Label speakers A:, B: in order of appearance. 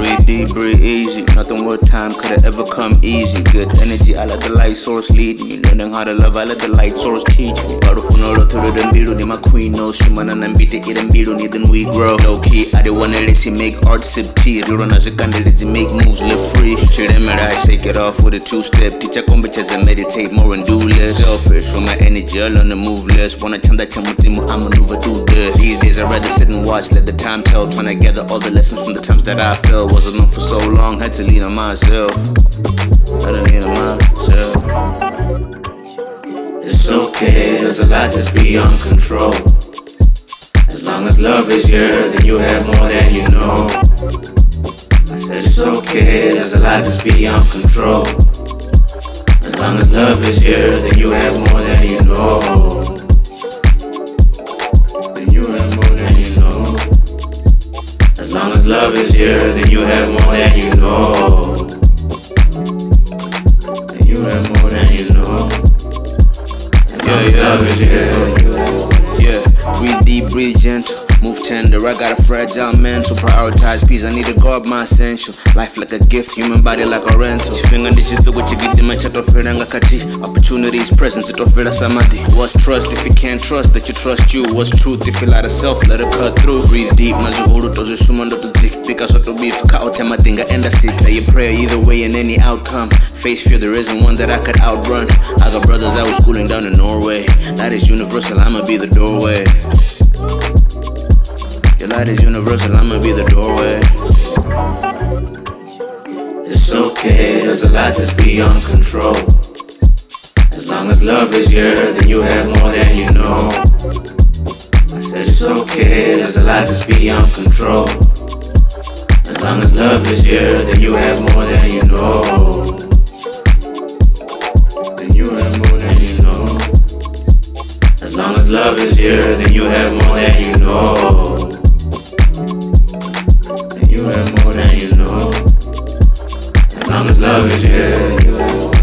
A: Breathe deep, breathe easy. Nothing more time could have ever come easy. Good energy, I let the light source lead me. Learning how to love, I let the light source teach me. Barufunoro to the mbiru ni my queen no shumana na mbite ire mbiru ni then we grow. Low key, I didn't wanna let you make art sip tea. Riro na zikandelizi make moves, live free. Chiremera, shake it off with a two-step. Teacher kombicheza meditate more and do less. Selfish from my energy, I learn to move less. Wanna chanda chamutimu, I maneuver through this. These days I'd rather sit and watch, let the time tell. Tryna gather all the lessons from the times that I fell. Wasn't known for so long, had to lean on myself. Had to lean on myself. It's okay, there's a lot that's beyond control. As long as love is here, then you have more than you know. I said it's okay, there's a lot that's beyond control. As long as love is here, then you have more than you know. Then you have more than you know. As long as love is here, then you have more than you know. Then you have more than you know. As long as love is here, then you have more. Yeah, breathe deep, breathe gentle. Move tender, I got a fragile mental. Prioritize peace, I need to guard my essential. Life like a gift, human body like a rental. Chipinga ndichito kuchigidima chatofera kati. Opportunities present, itofera samadhi. What's trust if you can't trust that you trust you? What's truth if you lie to self, let it cut through. Breathe deep, mazuhuru tozishuma ndo tuzik. Pika soto beef, kaotema dinga endasi. Say a prayer either way in any outcome. Face fear, there isn't one that I could outrun. I got brothers I was schooling down in Norway. That is universal, I'ma be the doorway. Your light is universal, I'ma be the doorway. It's okay, there's a lot that's beyond control. As long as love is here, then you have more than you know. I said it's okay, there's a lot that's beyond control. As long as love is here, then you have more than you know. Then you have more than you know. As long as love is here, then you have more than you know. You have more than you know. As long as love is here, you have more.